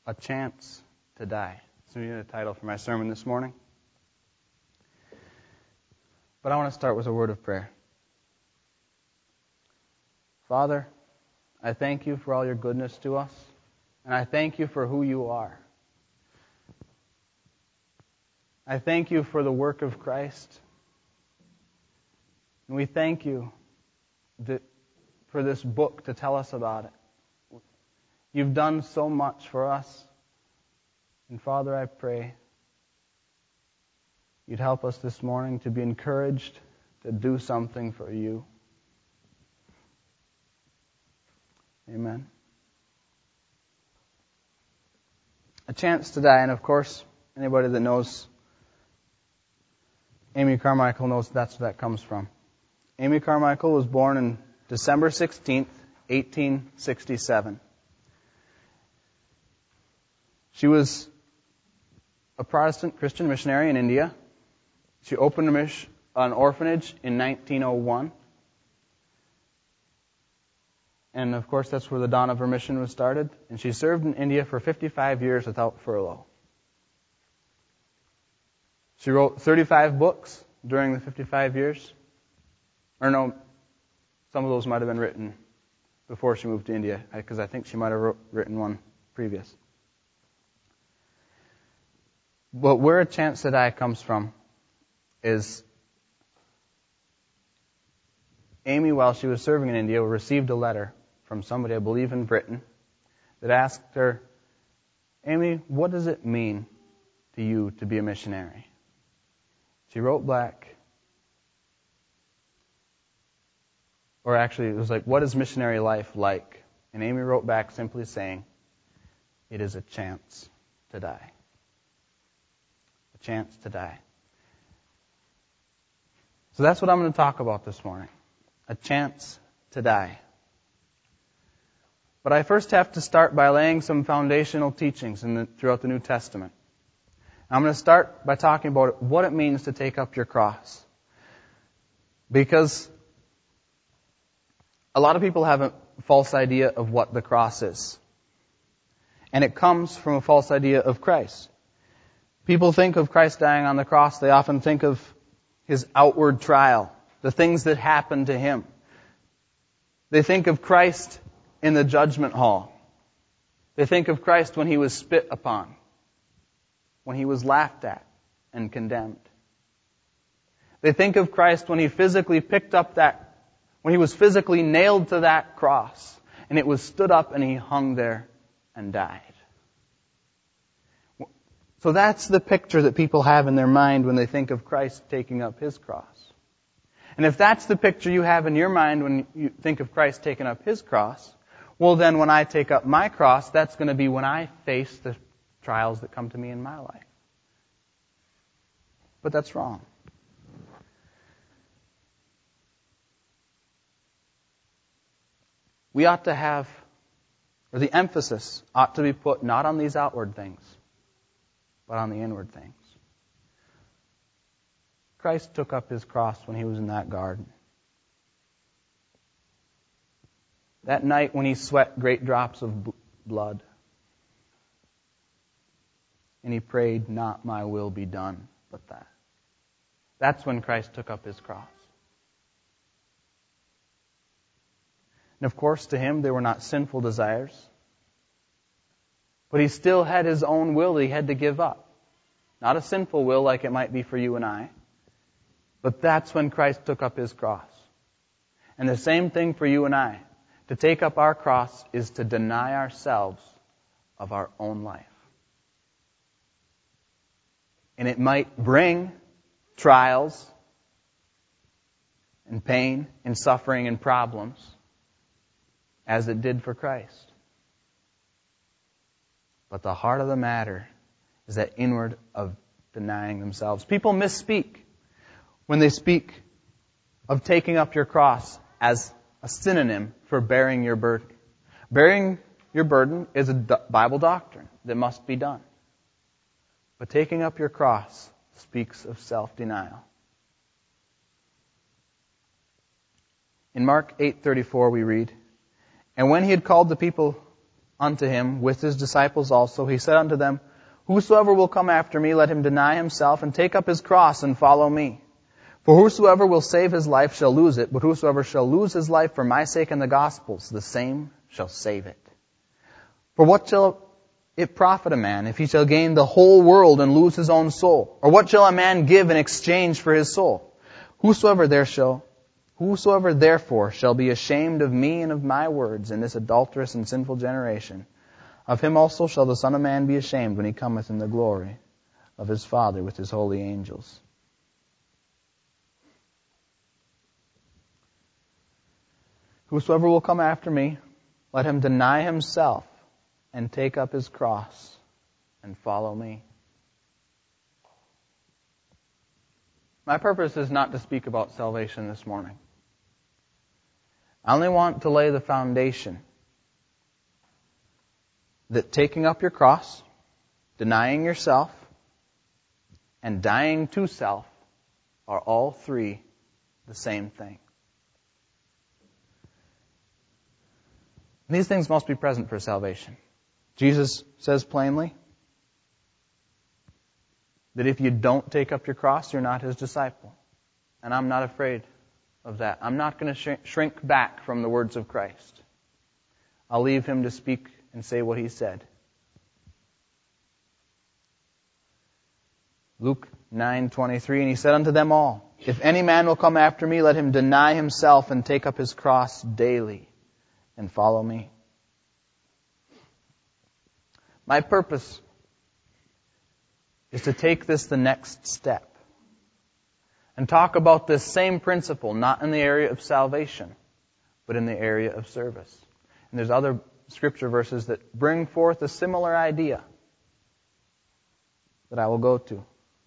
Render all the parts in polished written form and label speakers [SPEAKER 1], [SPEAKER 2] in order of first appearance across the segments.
[SPEAKER 1] A Chance to Die. That's the title for my sermon this morning. But I want to start with a word of prayer. Father, I thank you for all your goodness to us, and I thank you for who you are. I thank you for the work of Christ, and we thank you for this book to tell us about it. You've done so much for us, and Father, I pray you'd help us this morning to be encouraged to do something for you. Amen. A Chance to Die, and of course, anybody that knows Amy Carmichael knows that's where that comes from. Amy Carmichael was born on December 16th, 1867. She was a Protestant Christian missionary in India. She opened an orphanage in 1901. And of course, that's where the dawn of her mission was started. And she served in India for 55 years without furlough. She wrote 35 books during the 55 years. Or no, some of those might have been written before she moved to India, because I think she might have written one previous. But where A Chance to Die comes from is Amy, while she was serving in India, received a letter from somebody, I believe in Britain, that asked her, Amy, what does it mean to you to be a missionary? She wrote back, or actually it was like, what is missionary life like? And Amy wrote back simply saying, it is a chance to die. A chance to die. So that's what I'm going to talk about this morning. A chance to die. But I first have to start by laying some foundational teachings throughout the New Testament. I'm going to start by talking about what it means to take up your cross. Because a lot of people have a false idea of what the cross is. And it comes from a false idea of Christ. People think of Christ dying on the cross, they often think of His outward trial, the things that happened to Him. They think of Christ in the judgment hall. They think of Christ when He was spit upon, when He was laughed at and condemned. They think of Christ when He physically when He was physically nailed to that cross, and it was stood up and He hung there and died. So that's the picture that people have in their mind when they think of Christ taking up His cross. And if that's the picture you have in your mind when you think of Christ taking up His cross, well then when I take up my cross, that's going to be when I face the trials that come to me in my life. But that's wrong. We ought to have, or the emphasis ought to be put not on these outward things, but on the inward things. Christ took up His cross when He was in that garden. That night when He sweat great drops of blood. And He prayed, not my will be done, but that. That's when Christ took up His cross. And of course, to Him, they were not sinful desires. But He still had His own will that He had to give up. Not a sinful will like it might be for you and I. But that's when Christ took up His cross. And the same thing for you and I. To take up our cross is to deny ourselves of our own life. And it might bring trials and pain and suffering and problems as it did for Christ. But the heart of the matter is that inward of denying themselves. People misspeak when they speak of taking up your cross as a synonym for bearing your burden. Bearing your burden is a Bible doctrine that must be done. But taking up your cross speaks of self-denial. In Mark 8:34 we read, "And when He had called the people unto him with his disciples also, he said unto them, Whosoever will come after me, let him deny himself, and take up his cross, and follow me. For whosoever will save his life shall lose it, but whosoever shall lose his life for my sake and the gospel's, the same shall save it. For what shall it profit a man if he shall gain the whole world and lose his own soul? Or what shall a man give in exchange for his soul? Whosoever therefore shall be ashamed of me and of my words in this adulterous and sinful generation, of him also shall the Son of Man be ashamed when he cometh in the glory of his Father with his holy angels. Whosoever will come after me, let him deny himself and take up his cross and follow me. My purpose is not to speak about salvation this morning. I only want to lay the foundation that taking up your cross, denying yourself, and dying to self are all three the same thing. And these things must be present for salvation. Jesus says plainly that if you don't take up your cross, you're not his disciple. And I'm not afraid of that. I'm not going to shrink back from the words of Christ. I'll leave him to speak and say what he said. Luke 9:23, and he said unto them all, If any man will come after me, let him deny himself and take up his cross daily and follow me. My purpose is to take this the next step and talk about this same principle, not in the area of salvation, but in the area of service. And there's other scripture verses that bring forth a similar idea that I will go to.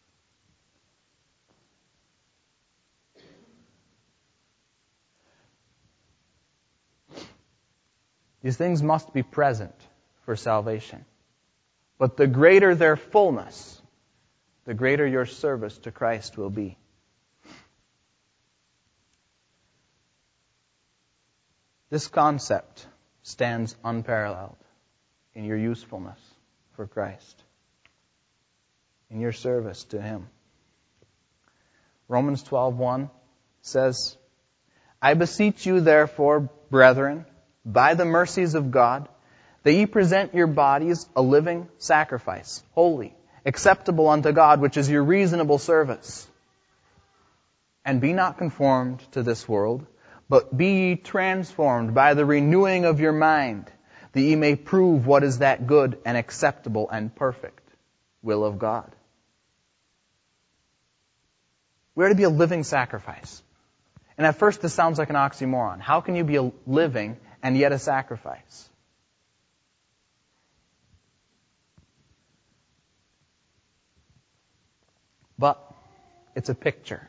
[SPEAKER 1] These things must be present for salvation. But the greater their fullness, the greater your service to Christ will be. This concept stands unparalleled in your usefulness for Christ, in your service to him. Romans 12:1 says, I beseech you therefore, brethren, by the mercies of God, that ye present your bodies a living sacrifice, holy, acceptable unto God, which is your reasonable service. And be not conformed to this world, but be ye transformed by the renewing of your mind, that ye may prove what is that good and acceptable and perfect will of God. We are to be a living sacrifice. And at first this sounds like an oxymoron. How can you be a living and yet a sacrifice? But it's a picture.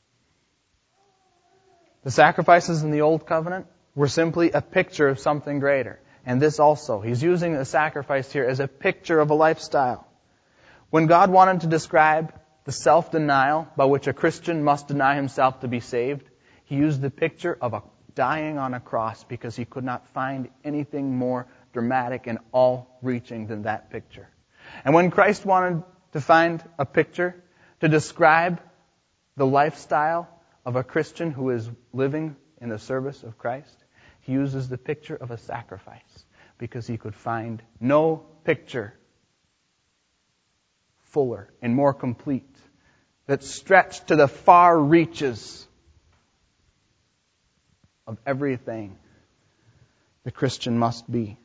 [SPEAKER 1] The sacrifices in the Old Covenant were simply a picture of something greater. And this also. He's using the sacrifice here as a picture of a lifestyle. When God wanted to describe the self-denial by which a Christian must deny himself to be saved, he used the picture of a dying on a cross because he could not find anything more dramatic and all-reaching than that picture. And when Christ wanted to find a picture to describe the lifestyle of a Christian who is living in the service of Christ, he uses the picture of a sacrifice because he could find no picture fuller and more complete that stretched to the far reaches of everything the Christian must be.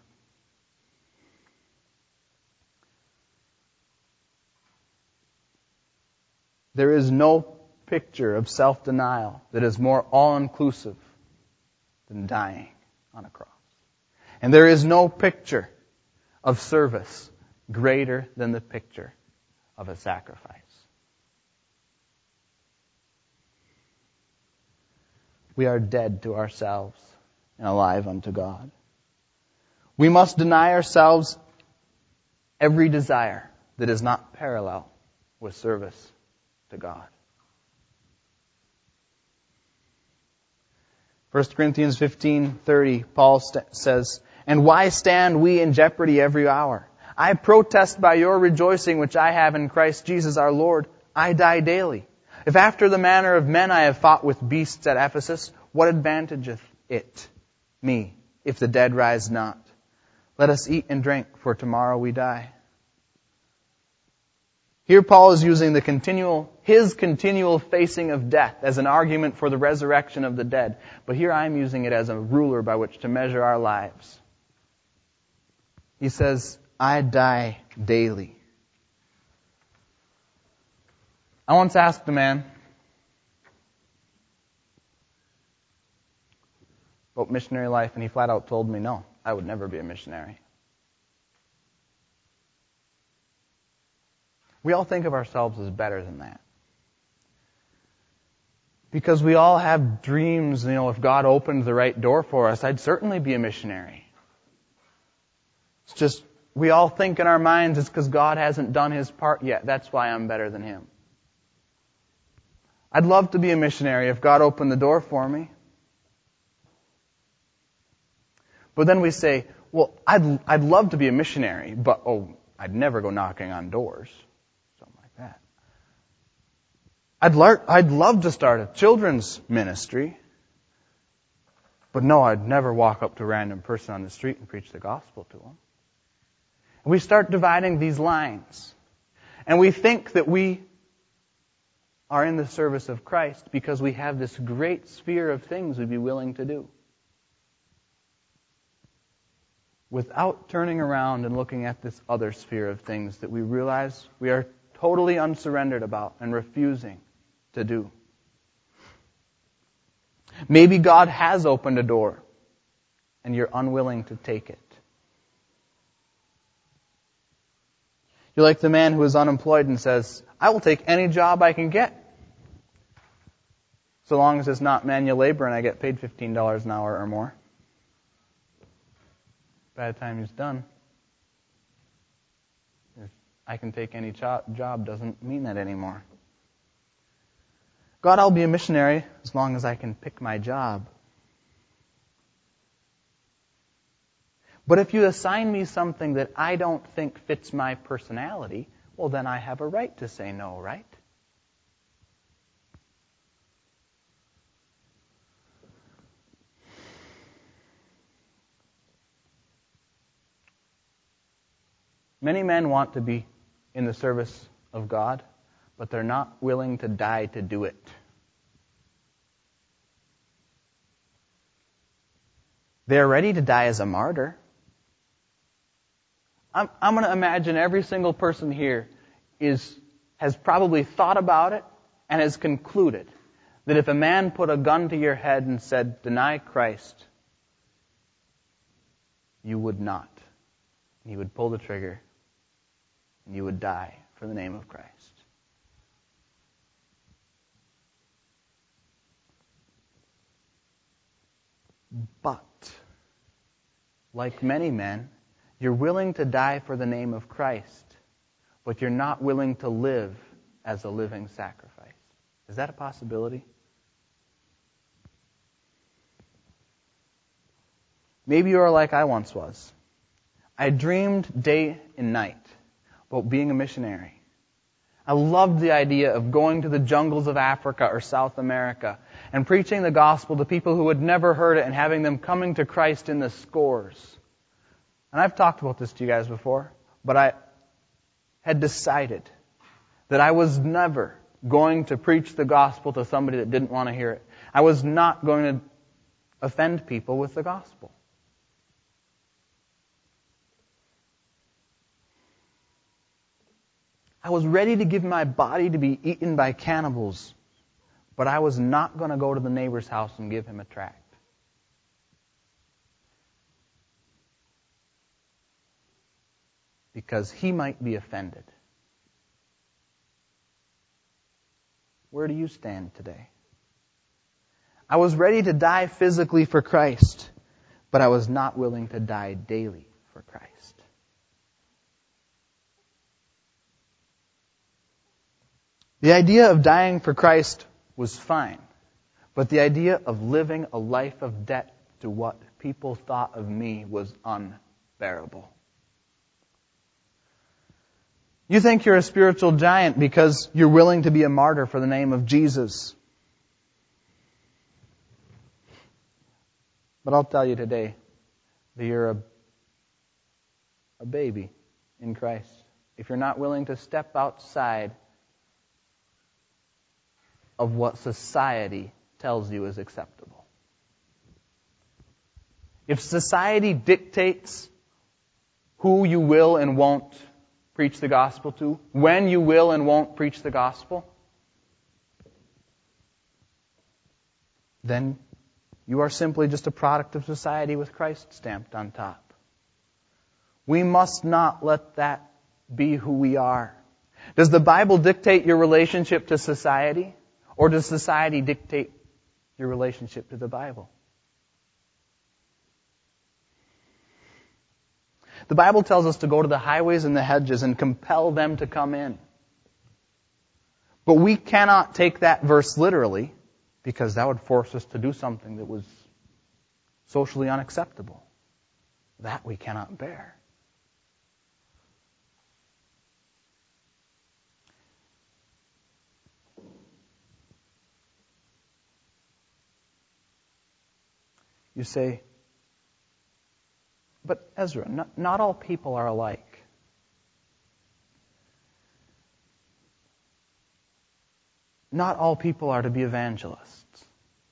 [SPEAKER 1] There is no picture of self-denial that is more all-inclusive than dying on a cross. And there is no picture of service greater than the picture of a sacrifice. We are dead to ourselves and alive unto God. We must deny ourselves every desire that is not parallel with service to God. 1 Corinthians 15:30, Paul says, And why stand we in jeopardy every hour? I protest by your rejoicing which I have in Christ Jesus our Lord, I die daily. If after the manner of men I have fought with beasts at Ephesus, what advantageth it me, if the dead rise not? Let us eat and drink, for tomorrow we die. Here Paul is using his continual facing of death as an argument for the resurrection of the dead. But here I'm using it as a ruler by which to measure our lives. He says, I die daily. I once asked a man about missionary life, and he flat out told me, no, I would never be a missionary. We all think of ourselves as better than that. Because we all have dreams, if God opened the right door for us, I'd certainly be a missionary. It's just, we all think in our minds it's because God hasn't done His part yet. That's why I'm better than Him. I'd love to be a missionary if God opened the door for me. But then we say, well, I'd love to be a missionary, but I'd never go knocking on doors. Something like that. I'd love to start a children's ministry, but no, I'd never walk up to a random person on the street and preach the gospel to them. And we start dividing these lines. And we think that we are in the service of Christ because we have this great sphere of things we'd be willing to do. Without turning around and looking at this other sphere of things that we realize we are totally unsurrendered about and refusing to do. Maybe God has opened a door and you're unwilling to take it. You're like the man who is unemployed and says, I will take any job I can get, so long as it's not manual labor and I get paid $15 an hour or more. By the time he's done, if I can take any job doesn't mean that anymore. God, I'll be a missionary as long as I can pick my job. But if you assign me something that I don't think fits my personality, well, then I have a right to say no, right? Many men want to be in the service of God, but they're not willing to die to do it. They're ready to die as a martyr. I'm going to imagine every single person here has probably thought about it and has concluded that if a man put a gun to your head and said, deny Christ, you would not. You would pull the trigger and you would die for the name of Christ. But, like many men, you're willing to die for the name of Christ, but you're not willing to live as a living sacrifice. Is that a possibility? Maybe you are like I once was. I dreamed day and night about being a missionary. I loved the idea of going to the jungles of Africa or South America and preaching the gospel to people who had never heard it and having them coming to Christ in the scores. And I've talked about this to you guys before, but I had decided that I was never going to preach the gospel to somebody that didn't want to hear it. I was not going to offend people with the gospel. I was ready to give my body to be eaten by cannibals, but I was not going to go to the neighbor's house and give him a tract. Because he might be offended. Where do you stand today? I was ready to die physically for Christ, but I was not willing to die daily for Christ. The idea of dying for Christ was fine, but the idea of living a life of debt to what people thought of me was unbearable. You think you're a spiritual giant because you're willing to be a martyr for the name of Jesus. But I'll tell you today that you're a baby in Christ. If you're not willing to step outside of what society tells you is acceptable. If society dictates who you will and won't preach the gospel to, when you will and won't preach the gospel, then you are simply just a product of society with Christ stamped on top. We must not let that be who we are. Does the Bible dictate your relationship to society? Or does society dictate your relationship to the Bible? The Bible tells us to go to the highways and the hedges and compel them to come in. But we cannot take that verse literally, because that would force us to do something that was socially unacceptable. That we cannot bear. You say, but Ezra, not all people are alike. Not all people are to be evangelists.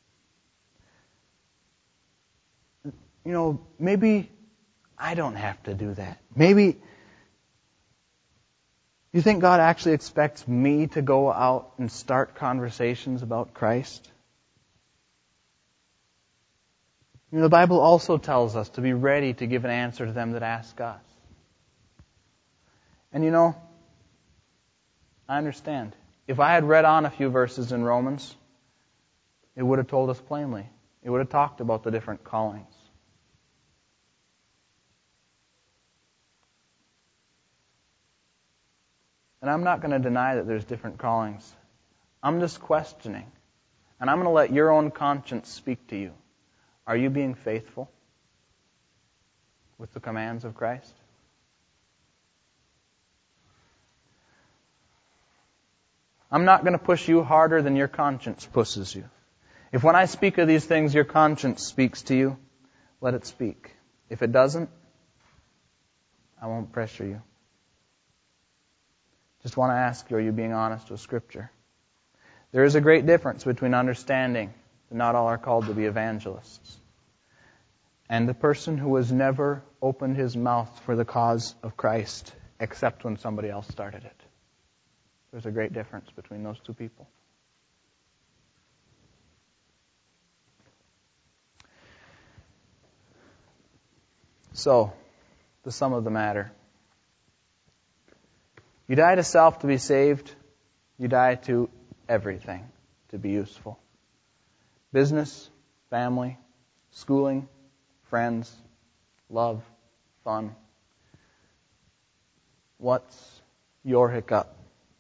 [SPEAKER 1] You know, maybe I don't have to do that. Maybe you think God actually expects me to go out and start conversations about Christ? You know, the Bible also tells us to be ready to give an answer to them that ask us. And you know, I understand. If I had read on a few verses in Romans, it would have told us plainly. It would have talked about the different callings. And I'm not going to deny that there's different callings. I'm just questioning. And I'm going to let your own conscience speak to you. Are you being faithful with the commands of Christ? I'm not going to push you harder than your conscience pushes you. If when I speak of these things your conscience speaks to you, let it speak. If it doesn't, I won't pressure you. Just want to ask you, are you being honest with Scripture? There is a great difference between understanding that not all are called to be evangelists and the person who has never opened his mouth for the cause of Christ except when somebody else started it. There's a great difference between those two people. So, the sum of the matter. You die to self to be saved. You die to everything to be useful. Business, family, schooling, friends, love, fun. What's your hiccup?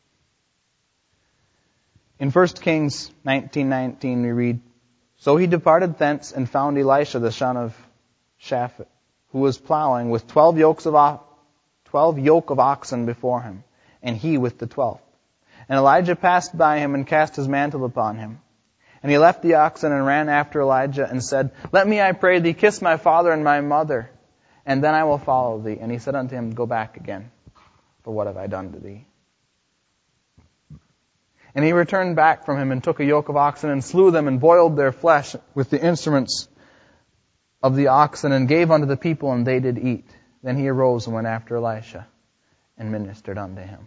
[SPEAKER 1] In 1 Kings 19:19 we read, So he departed thence and found Elisha the son of Shaphat, who was plowing with 12 yoke of oxen before him, and he with the 12th. And Elijah passed by him and cast his mantle upon him. And he left the oxen and ran after Elijah and said, Let me, I pray thee, kiss my father and my mother, and then I will follow thee. And he said unto him, Go back again, for what have I done to thee? And he returned back from him and took a yoke of oxen and slew them and boiled their flesh with the instruments of the oxen and gave unto the people, and they did eat. Then he arose and went after Elisha and ministered unto him.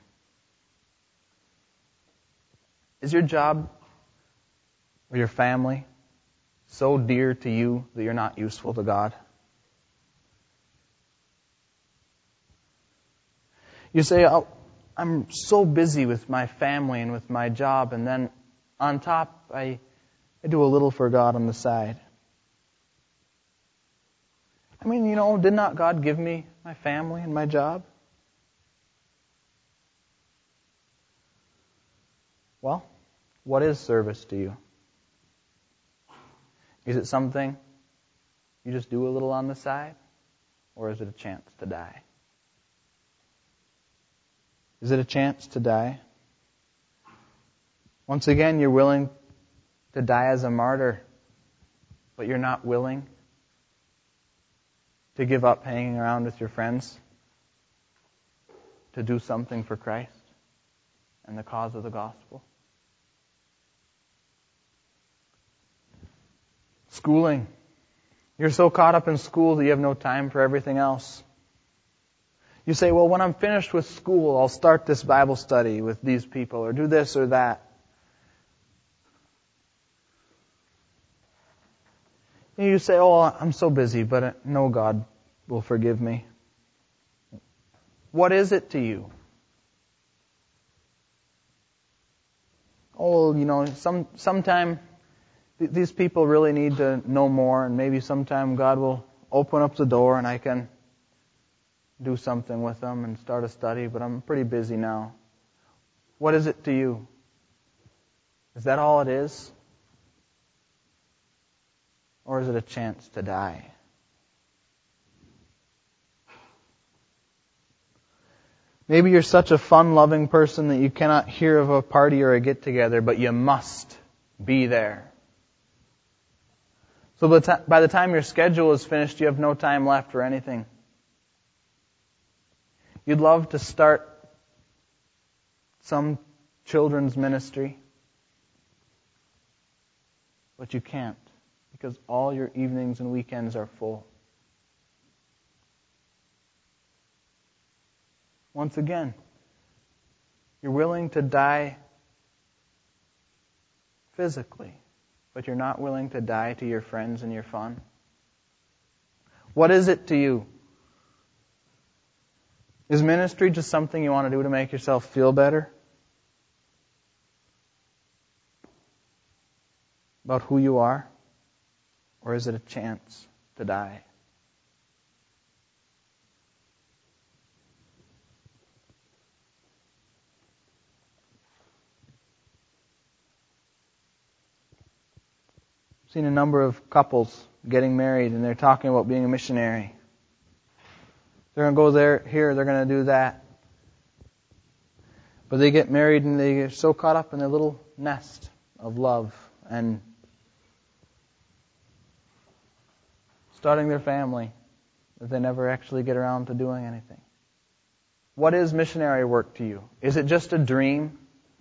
[SPEAKER 1] Is your job or your family so dear to you that you're not useful to God? You say, oh, I'm so busy with my family and with my job, and then on top, I do a little for God on the side. I mean, you know, did not God give me my family and my job? Well, what is service to you? Is it something you just do a little on the side? Or is it a chance to die? Is it a chance to die? Once again, you're willing to die as a martyr, but you're not willing to give up hanging around with your friends to do something for Christ and the cause of the gospel. Schooling. You're so caught up in school that you have no time for everything else. You say, well, when I'm finished with school, I'll start this Bible study with these people or do this or that. And you say, oh, I'm so busy, but I know God will forgive me. What is it to you? Oh, sometime these people really need to know more, and maybe sometime God will open up the door and I can do something with them and start a study, but I'm pretty busy now. What is it to you? Is that all it is? Or is it a chance to die? Maybe you're such a fun-loving person that you cannot hear of a party or a get-together, but you must be there. So by the time your schedule is finished, you have no time left for anything. You'd love to start some children's ministry, but you can't because all your evenings and weekends are full. Once again, you're willing to die physically, but you're not willing to die to your friends and your fun. What is it to you? Is ministry just something you want to do to make yourself feel better? About who you are? Or is it a chance to die? I've seen a number of couples getting married and they're talking about being a missionary. They're going to go there, here, they're going to do that. But they get married and they get so caught up in their little nest of love and starting their family that they never actually get around to doing anything. What is missionary work to you? Is it just a dream?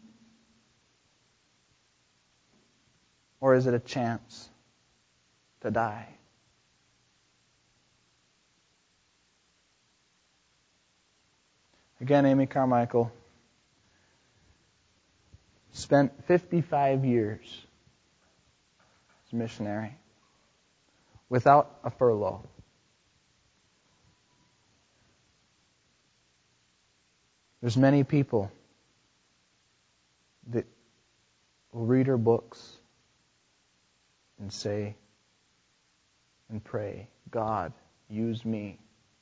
[SPEAKER 1] Or is it a chance to die? Again, Amy Carmichael spent 55 years as a missionary without a furlough. There's many people that will read her books and say and pray, God, use me.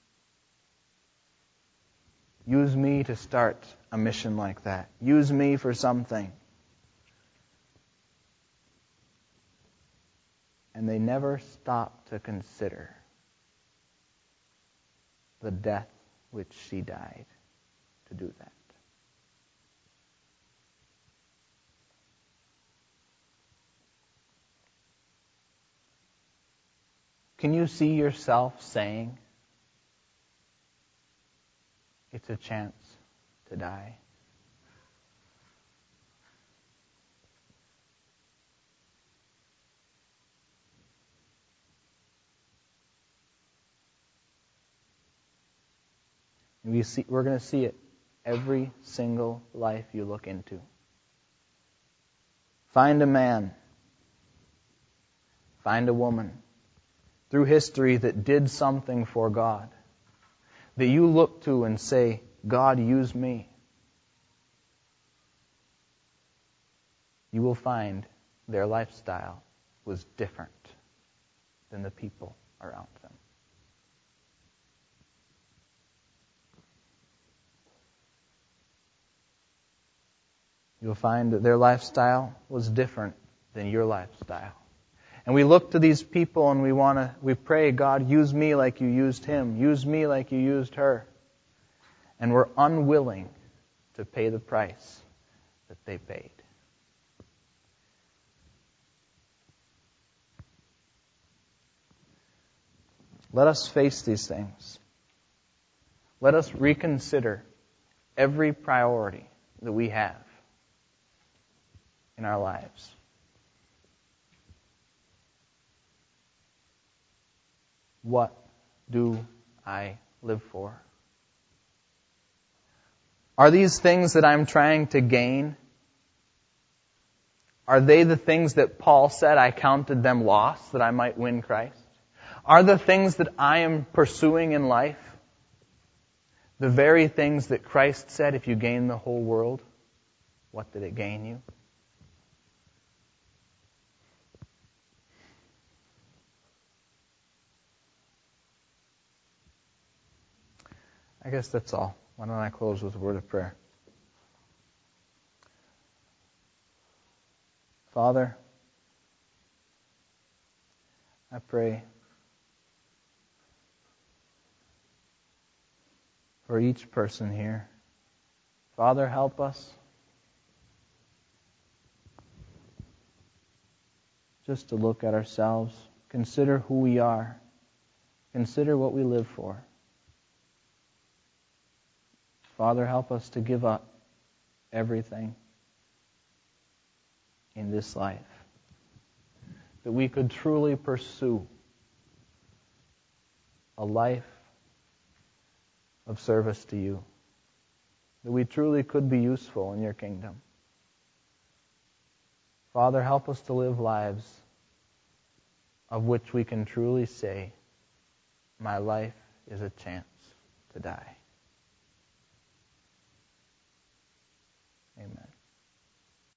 [SPEAKER 1] Use me to start a mission like that. Use me for something. And they never stop to consider the death which she died to do that. Can you see yourself saying, it's a chance to die? We're going to see it every single life you look into. Find a man, find a woman through history that did something for God, that you look to and say, God, use me. You will find their lifestyle was different than the people around them. You'll find that their lifestyle was different than your lifestyle. And we look to these people and we pray, God, use me like you used him. Use me like you used her. And we're unwilling to pay the price that they paid. Let us face these things. Let us reconsider every priority that we have in our lives. What do I live for? Are these things that I'm trying to gain, are they the things that Paul said I counted them loss that I might win Christ? Are the things that I am pursuing in life the very things that Christ said, if you gain the whole world, what did it gain you? I guess that's all. Why don't I close with a word of prayer? Father, I pray for each person here. Father, help us just to look at ourselves, consider who we are, consider what we live for. Father, help us to give up everything in this life, that we could truly pursue a life of service to you, that we truly could be useful in your kingdom. Father, help us to live lives of which we can truly say, my life is a chance to die.